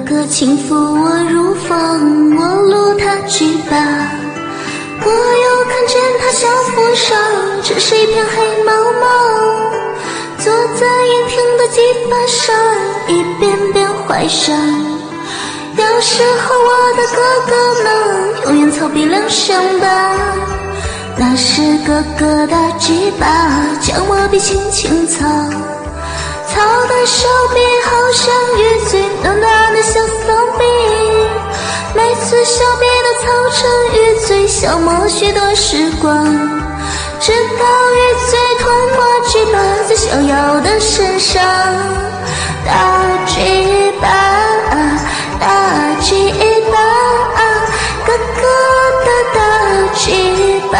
哥轻抚我乳房，我撸他举把，我又看见他小腹上只是一片黑毛毛，坐在烟亭的鸡巴上，一遍遍怀上。要是和我的哥哥能永远草比两相吧，那是哥哥的鸡巴将我逼轻轻操，操的手臂好像鱼嘴暖暖的小骚逼，每次小臂都操成鱼嘴，消磨许多时光，直到鱼嘴吞没鸡巴在小妖的身上。大鸡巴大鸡巴，哥哥的大鸡巴，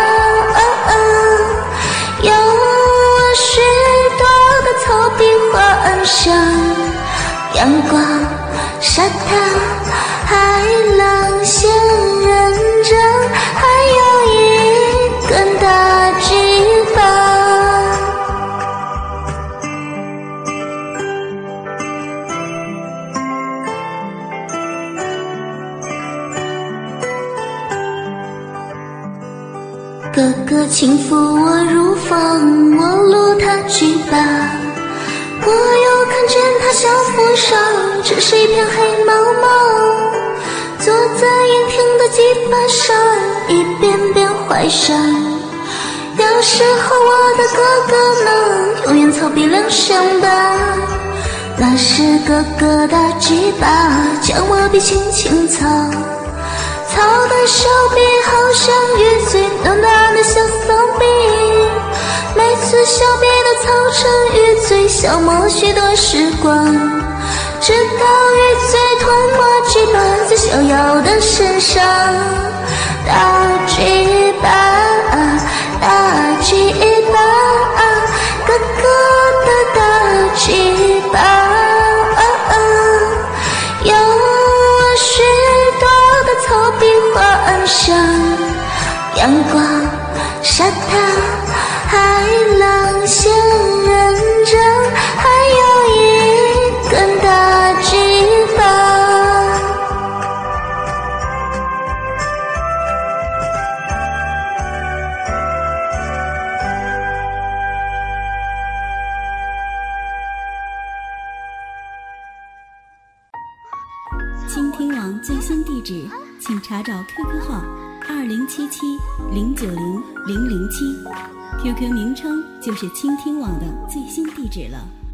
有我许多的草坪幻想，阳光沙滩海浪仙人掌，还有一根大鸡巴。哥哥轻抚我乳房，我撸他举把，我又看见他小腹上只是一片黑毛毛，坐在烟亭的鸡巴上，一遍遍怀上。要是和我的哥哥能永远草比两相吧，那是哥哥的鸡巴将我逼轻轻操，操的手臂好像鱼嘴暖暖的小骚逼，每次小臂都操成鱼嘴，消磨许多时光，直到鱼嘴吞没鸡巴在小妖的身上。大鸡巴大鸡巴，哥哥的大鸡巴，有我许多的草坪幻想，阳光沙滩海浪仙人掌，还有一根大鸡巴。 倾听网最新地址，请查找 QQ 号2077090007，QQ 名称就是倾听网的最新地址了。